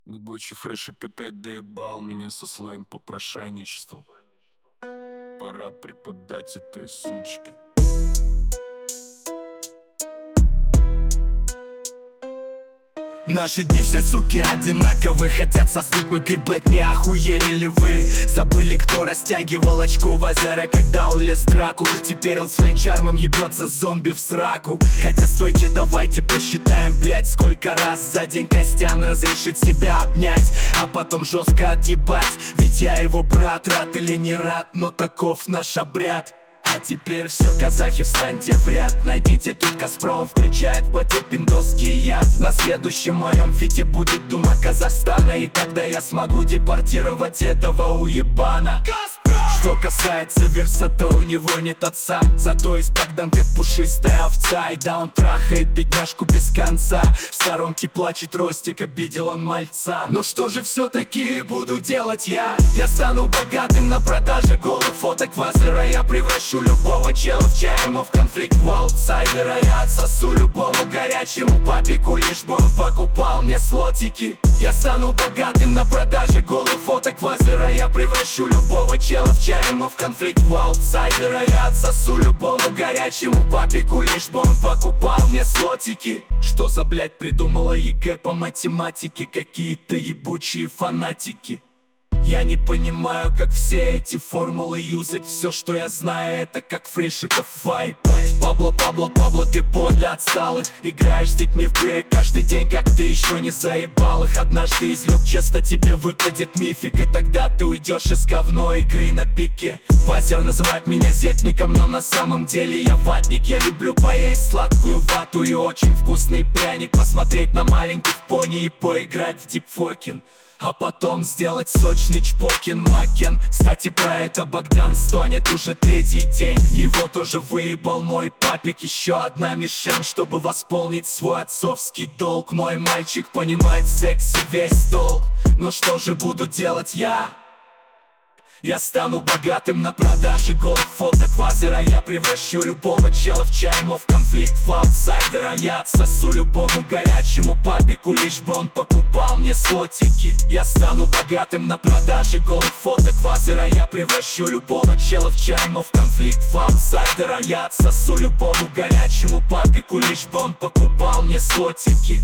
Гуччи Фрешик опять доебал меня со своим попрошайничеством. Пора преподать этой сучке. Наши дни все, суки, одинаковы. Хотят соснуть мой клипбэк, не охуели ли вы? Забыли, кто растягивал очко в озеро, когда улез драку. Теперь он своим чармом ебется зомби в сраку. Хотя стойте, давайте посчитаем, блять, сколько раз за день Костян разрешит себя обнять, а потом жестко отъебать. Ведь я его брат, рад или не рад, но таков наш обряд. А теперь все, казахи, встаньте в ряд. Найдите тут Газпром, включает в поте пиндосский яд. На следующем моем фите будет дума Казахстана, и тогда я смогу депортировать этого уебана. Что касается верса, то у него нет отца, зато из Богдан как пушистая овца. И да, он трахает бедняжку без конца. В сторонке плачет Ростик, обидел он мальца. Ну что же все-таки буду делать я? Я стану богатым на продаже голых фоток Вазера. Я превращу любого чела в чаема, в конфликт в аутсайдера. Я отсосу любому горячему папику, лишь бы он покупал мне слотики. Я стану богатым на продаже голых фоток Вазера. Я превращу любого чела в чаема, в конфликт в аутсайдера. Я отсосу любому горячему папику, лишь бы он покупал мне слотики. Что за, блять, придумала ЕГЭ по математике? Какие-то ебучие фанатики. Я не понимаю, как все эти формулы юзать. Все, что я знаю, это как Фрешиков вайп. Пабло, ты подле отсталых. Играешь с детьми в брейк каждый день, как ты еще не заебал их. Однажды из люк честно тебе выпадет мифик, и тогда ты уйдешь из говной игры на пике. Вазер называет меня зетником, но на самом деле я ватник. Я люблю поесть сладкую вату и очень вкусный пряник, посмотреть на маленьких пони и поиграть в дипфокин, а потом сделать сочный чпокин макен. Кстати, про это Богдан стонет уже третий день. Его тоже выебал мой папик. Еще одна мишень, чтобы восполнить свой отцовский долг. Мой мальчик понимает в сексе весь толк. Но что же буду делать я? Я стану богатым на продаже голых фоток Вазера. Я превращу любого чела в чаема, в конфликт в аутсайдера. Я отсосу любому горячему папику, лишь бы он покупал мне слотики. Я стану богатым на продаже голых фоток Вазера. Я превращу любого чела в чаема, в конфликт в аутсайдера. Я отсосу любому горячему папику, лишь бы он покупал мне слотики.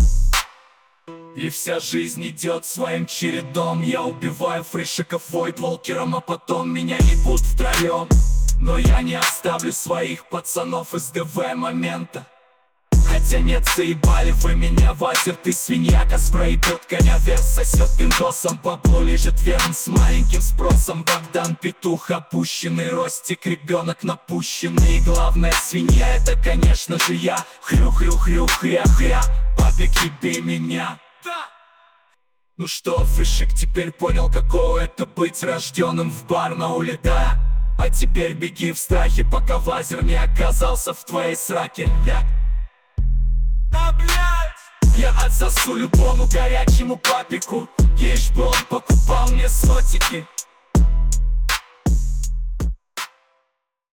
И вся жизнь идет своим чередом. Я убиваю фрешиков войдволкером, а потом меня ебут втроем. Но я не оставлю своих пацанов из ДВ момента. Хотя нет, заебали вы меня, Вазер, ты свинья. Каспро ебет коня, вес сосет пиндосом. Пабло лежит верн с маленьким спросом. Богдан петух опущенный, Ростик ребенок напущенный. И главная свинья это, конечно же, я. Хрю-хрю-хрю, хря-хря, папик, еби меня. Ну что, Фрешик теперь понял, каково это быть рожденным в Барнауле, да? А теперь беги в страхе, пока Вазер не оказался в твоей сраке. Да, блядь! Я отсосу любому горячему папику, лишь бы он покупал мне слотики.